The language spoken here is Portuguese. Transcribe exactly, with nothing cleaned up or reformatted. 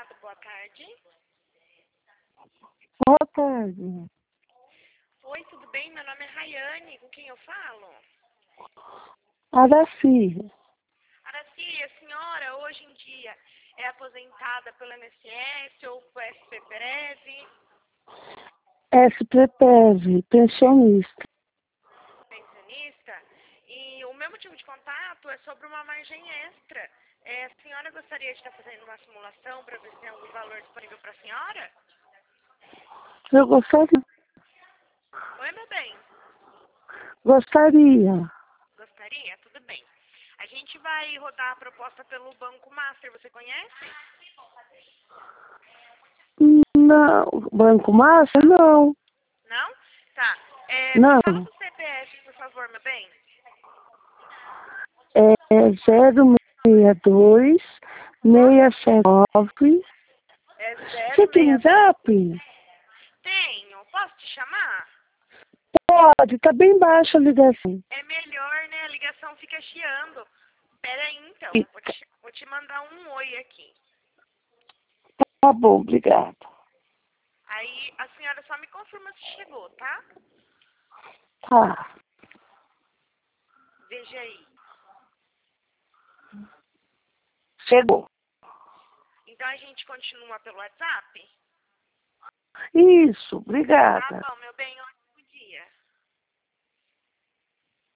Obrigada, boa tarde. Boa tarde. Oi, tudo bem? Meu nome é Rayane, com quem eu falo? Araci. Araci, a senhora hoje em dia é aposentada pelo I N S S ou pelo S P Prev? S P P E V, pensionista. Pensionista? E o meu motivo de contato é sobre uma margem extra. É, a senhora gostaria de estar fazendo uma simulação para ver se tem algum valor disponível para a senhora? Eu gostaria. Oi, meu bem. Gostaria. Gostaria? Tudo bem. A gente vai rodar a proposta pelo Banco Master, você conhece? Não. Banco Massa? Não. Não? Tá. É, me Não. fala do C P F, por favor, meu bem. É zero seis dois, seis sete nove. É Você zero tem seis. zap? Tenho. Posso te chamar? Pode, tá bem baixa a ligação. É melhor, né? A ligação fica chiando. Pera aí, então. Vou te, vou te mandar um oi aqui. Tá bom, obrigada. Aí a senhora só me confirma se chegou, tá? Tá. Veja aí. Chegou. Então a gente continua pelo WhatsApp? Isso, Tá obrigada. bom, meu bem.